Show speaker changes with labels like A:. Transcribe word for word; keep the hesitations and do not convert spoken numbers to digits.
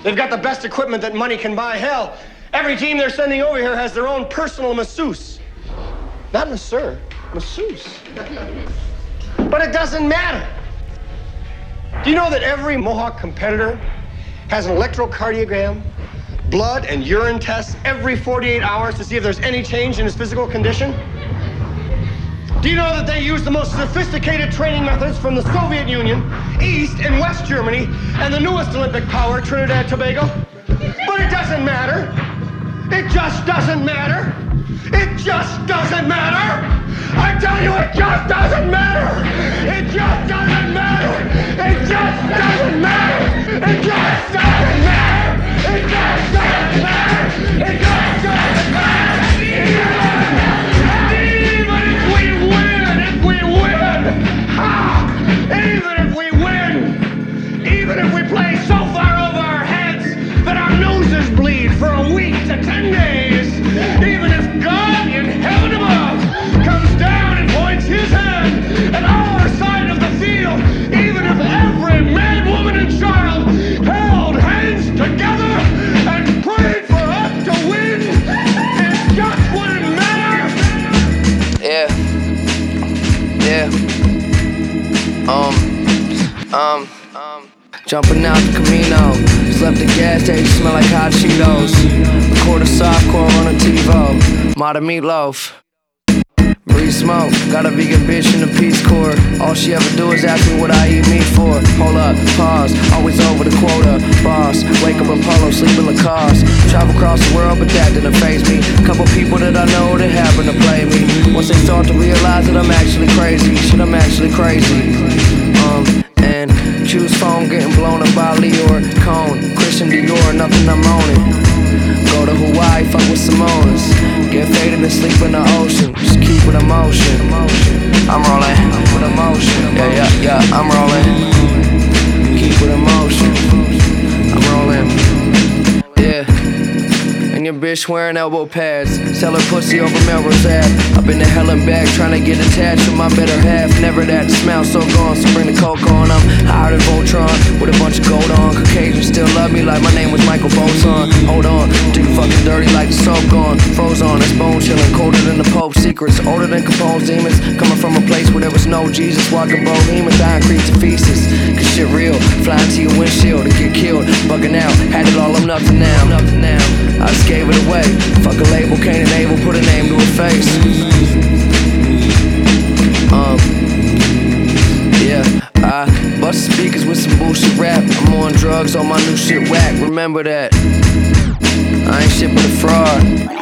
A: They've got the best equipment that money can buy. Hell, every team they're sending over here has their own personal masseuse. Not masseur, masseuse. But it doesn't matter. Do you know that every Mohawk competitor has an electrocardiogram, blood and urine tests every forty-eight hours to see if there's any change in his physical condition? Do you know that they use the most sophisticated training methods from the Soviet Union, East and West Germany, and the newest Olympic power, Trinidad Tobago? But it doesn't matter. It just doesn't matter. It just doesn't matter. I tell you, it just doesn't matter. It just doesn't matter. It just doesn't matter. It just doesn't matter. It just doesn't matter. It just doesn't matter. It just doesn't matter. Even if we win, even if we play so far over our heads that our noses bleed for a week to ten days, even if God in heaven above comes down and points his hand at our side of the field, even if every man, woman, and child held hands together and prayed for us to win, it just wouldn't matter.
B: Yeah. Yeah. Um, um, um, jumping out the Camino. Slept the gas station, smell like hot Cheetos. A quarter softcore on a TiVo. Modern meatloaf. Breathe smoke. Got a vegan bitch in the Peace Corps. All she ever do is ask me what I eat meat for. Hold up, pause, always over the quota. Boss, wake up in polo, sleep in Lacoste. Travel across the world, but that didn't faze me. Couple people that I know that happen to play me. Once they start to realize that I'm actually crazy. Shit, I'm actually crazy. Um, and Q's phone getting blown up by Leor Cone. Christian Dior, nothing I'm owning. Go to Hawaii, fuck with Samoans. Get faded and sleep in the ocean. Just keep with emotion. I'm rolling with emotion. Yeah, yeah, yeah, I'm rolling. Keep with emotion. I'm rolling. Yeah. And your bitch wearing elbow pads. Sell her pussy over Melrose Ave. I've been to hell and back trying to get attached with my better half. Never that smell so gone, so bring the coke on. I'm higher than Voltron with a bunch of gold on. Caucasians still love me like my name was Michael Bolton. Hold on, do you fucking dirty like the soap gone. Froze on, that's bone chillin', colder than the Pope's secrets. Older than Capone's demons. Coming from a place where there was no Jesus. Walking bohemian, dying creeps and feasts. Cause shit real, flying to your windshield to get killed. Bugging out, had it all, I'm nothing now. Nothing now. I just gave it away. Fuck a label, Cain and Abel, put a name to a face. Um, yeah, I bust speakers with some bullshit rap. I'm on drugs, all my new shit whack. Remember that. I ain't shit but a fraud.